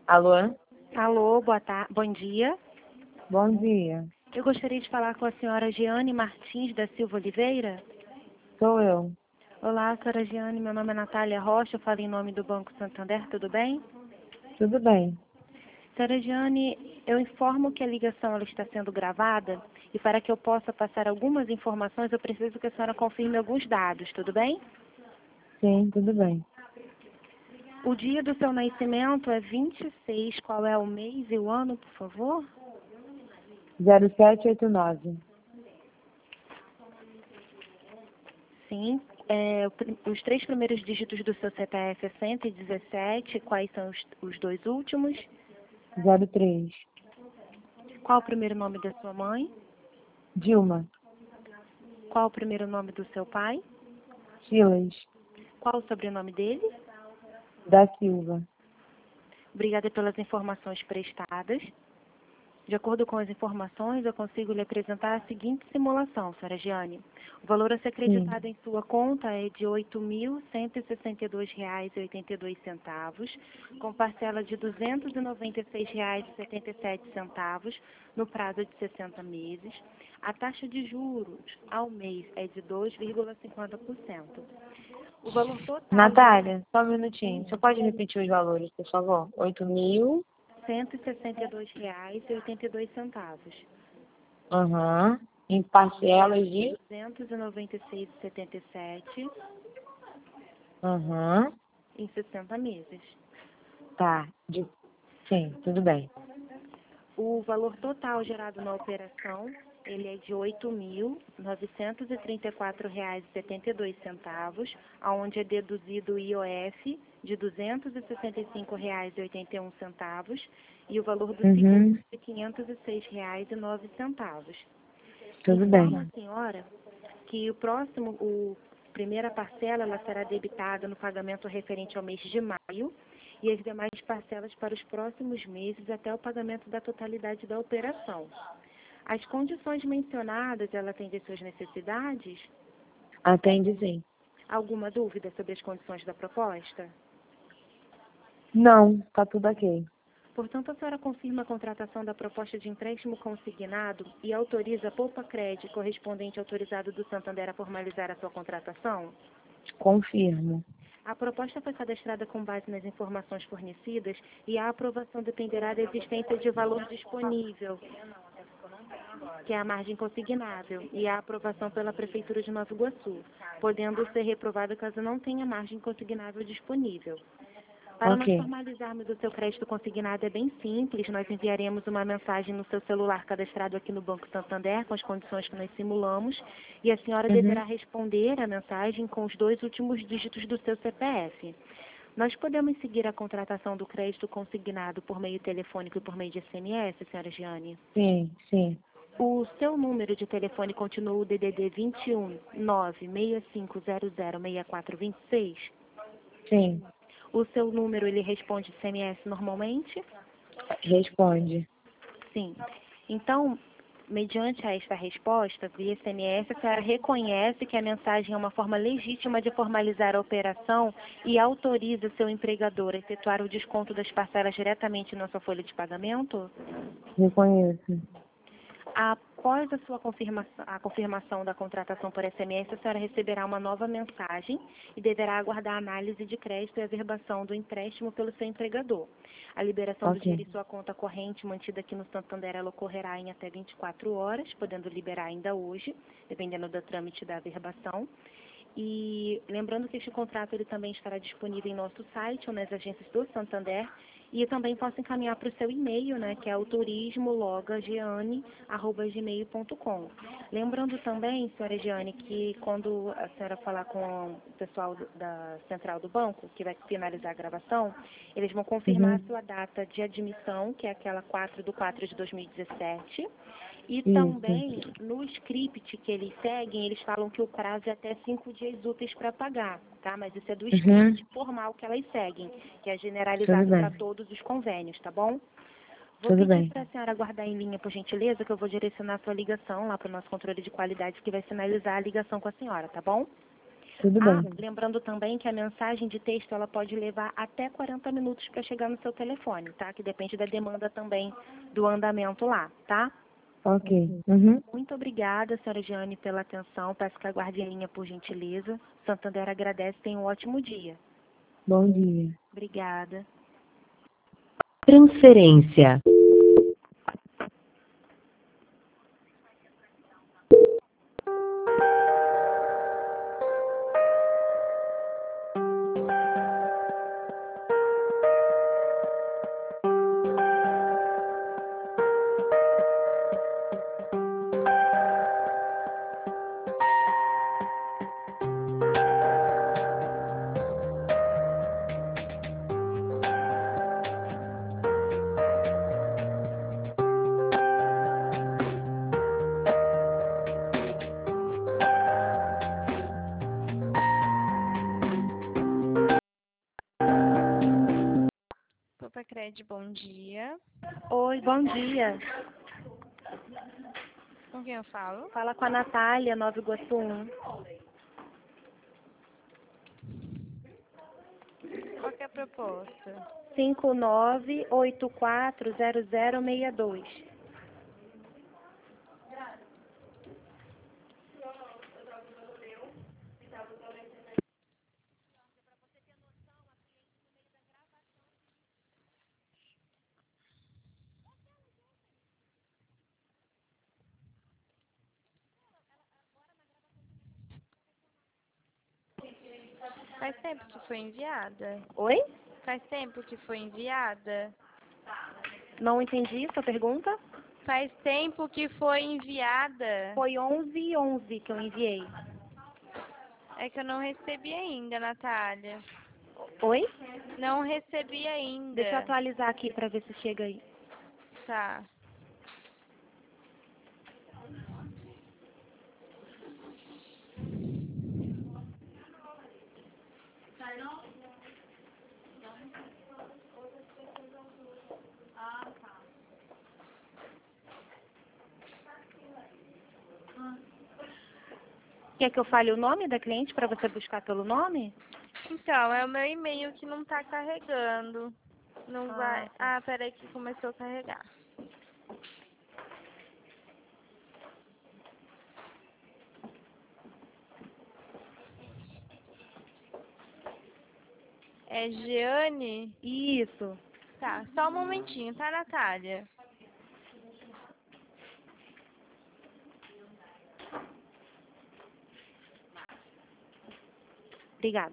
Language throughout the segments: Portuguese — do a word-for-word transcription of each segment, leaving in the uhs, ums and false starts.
Alô? Alô, boa tarde, bom dia. Bom dia. Eu gostaria de falar com a senhora Giane Martins da Silva Oliveira. Sou eu. Olá, senhora Giane, meu nome é Natália Rocha, eu falo em nome do Banco Santander, tudo bem? Tudo bem. Senhora Giane, eu informo que a ligação ela está sendo gravada e para que eu possa passar algumas informações, eu preciso que a senhora confirme alguns dados, tudo bem? Sim, tudo bem. O dia do seu nascimento é vinte e seis, qual é o mês e o ano, por favor? zero sete oito nove. Sim. É, os três primeiros dígitos do seu C P F é cento e dezessete. Quais são os, os dois últimos? zero três. Qual o primeiro nome da sua mãe? Dilma. Qual o primeiro nome do seu pai? Silas. Qual o sobrenome dele? Da Silva. Obrigada pelas informações prestadas. De acordo com as informações, eu consigo lhe apresentar a seguinte simulação, senhora Giane. O valor a ser acreditado Sim. em sua conta é de oito mil cento e sessenta e dois reais e oitenta e dois centavos, com parcela de duzentos e noventa e seis reais e setenta e sete centavos no prazo de sessenta meses. A taxa de juros ao mês é de dois vírgula cinquenta por cento. O valor total... Natália, só um minutinho. Você pode repetir os valores, por favor? oito mil. cento e sessenta e dois reais e oitenta e dois centavos. Aham. Em parcelas de? duzentos e noventa e seis reais e setenta e sete Aham. em sessenta meses. Tá. De... Sim, tudo bem. O valor total gerado na operação, ele é de oito mil novecentos e trinta e quatro reais e setenta e dois centavos, aonde é deduzido o I O F de duzentos e sessenta e cinco reais e oitenta e um centavos e o valor do seguro Uhum. de quinhentos e seis reais e nove centavos. Tudo Informo a bem. senhora que o próximo, o primeira parcela, ela será debitada no pagamento referente ao mês de maio e as demais parcelas para os próximos meses até o pagamento da totalidade da operação. As condições mencionadas, ela atende às suas necessidades? Atende sim. Alguma dúvida sobre as condições da proposta? Não, tá tudo ok. Portanto, a senhora confirma a contratação da proposta de empréstimo consignado e autoriza a Poupa Crédito correspondente autorizado do Santander a formalizar a sua contratação? Confirmo. A proposta foi cadastrada com base nas informações fornecidas e a aprovação dependerá da existência de valor disponível, que é a margem consignável, e a aprovação pela Prefeitura de Nova Iguaçu, podendo ser reprovada caso não tenha margem consignável disponível. Para nós Ok. formalizarmos o seu crédito consignado é bem simples, nós enviaremos uma mensagem no seu celular cadastrado aqui no Banco Santander com as condições que nós simulamos e a senhora deverá Uhum. responder a mensagem com os dois últimos dígitos do seu C P F. Nós podemos seguir a contratação do crédito consignado por meio telefônico e por meio de S M S, senhora Giane? Sim, sim. O seu número de telefone continua o D D D vinte e um, nove seis cinco zero zero seis quatro dois seis? Sim. O seu número, ele responde S M S normalmente? Responde. Sim. Então, mediante a esta resposta, via S M S, a senhora reconhece que a mensagem é uma forma legítima de formalizar a operação e autoriza seu empregador a efetuar o desconto das parcelas diretamente na sua folha de pagamento? Reconheço. Após a sua confirmação, a confirmação da contratação por S M S, a senhora receberá uma nova mensagem e deverá aguardar a análise de crédito e averbação do empréstimo pelo seu empregador. A liberação do Ok. dinheiro em sua conta corrente mantida aqui no Santander, ela ocorrerá em até vinte e quatro horas, podendo liberar ainda hoje, dependendo do trâmite da averbação. E lembrando que este contrato ele também estará disponível em nosso site ou nas agências do Santander. E eu também posso encaminhar para o seu e-mail, né, que é o turismologagiane arroba gmail ponto com. Lembrando também, senhora Giane, que quando a senhora falar com o pessoal do- da central do banco, que vai finalizar a gravação, eles vão confirmar a Uhum. sua data de admissão, que é aquela quatro de quatro de dois mil e dezessete. E Isso. também, no script que eles seguem, eles falam que o prazo é até cinco dias úteis para pagar, tá? Mas isso é do Uhum. script formal que elas seguem, que é Tudo generalizado para bem. todos os convênios, tá bom? Vou Tudo pedir bem. para a senhora aguardar em linha, por gentileza, que eu vou direcionar a sua ligação lá para o nosso controle de qualidade, que vai finalizar a ligação com a senhora, tá bom? Tudo Ah, bem. lembrando também que a mensagem de texto ela pode levar até quarenta minutos para chegar no seu telefone, tá? Que depende da demanda também do andamento lá, tá? Ok. Uhum. Muito obrigada, senhora Giane, pela atenção. Peço que aguarde em linha, por gentileza. Santander agradece. Tenha um ótimo dia. Bom dia. Obrigada. Transferência. Copacred, bom dia. Oi, bom dia. Com quem eu falo? Fala com a Natália, Nova Iguaçu um. Qual que é a proposta? cinco nove oito quatro zero zero seis dois. Faz tempo que foi enviada? Oi? Faz tempo que foi enviada? Não entendi sua pergunta? Faz tempo que foi enviada? Foi onze e onze que eu enviei. É que eu não recebi ainda, Natália. Oi? Não recebi ainda. Deixa eu atualizar aqui para ver se chega aí. Tá. Quer que eu fale o nome da cliente para você buscar pelo nome? Então, é o meu e-mail que não tá carregando. Não Ah, vai... tá. Ah, peraí que começou a carregar. É Giane? Isso. Tá, só um momentinho, tá, Natália? Obrigada.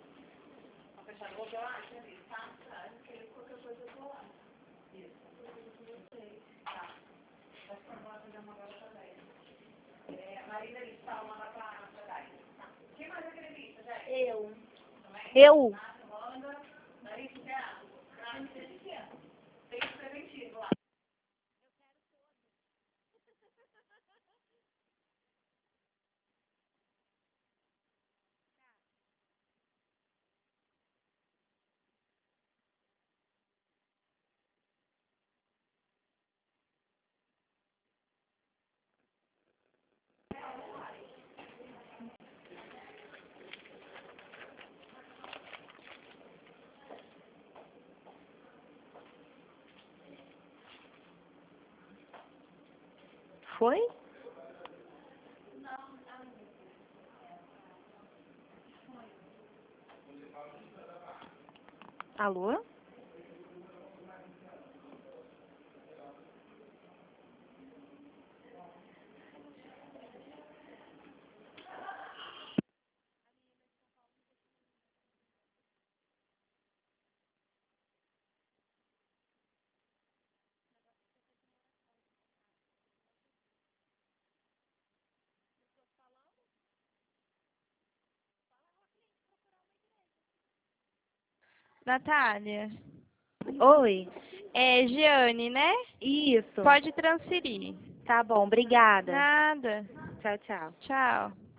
Eu. Eu. Foi? Alô? Natália? Oi. É Giane, né? Isso. Pode transferir. Tá bom, obrigada. Nada. Tchau, tchau. Tchau.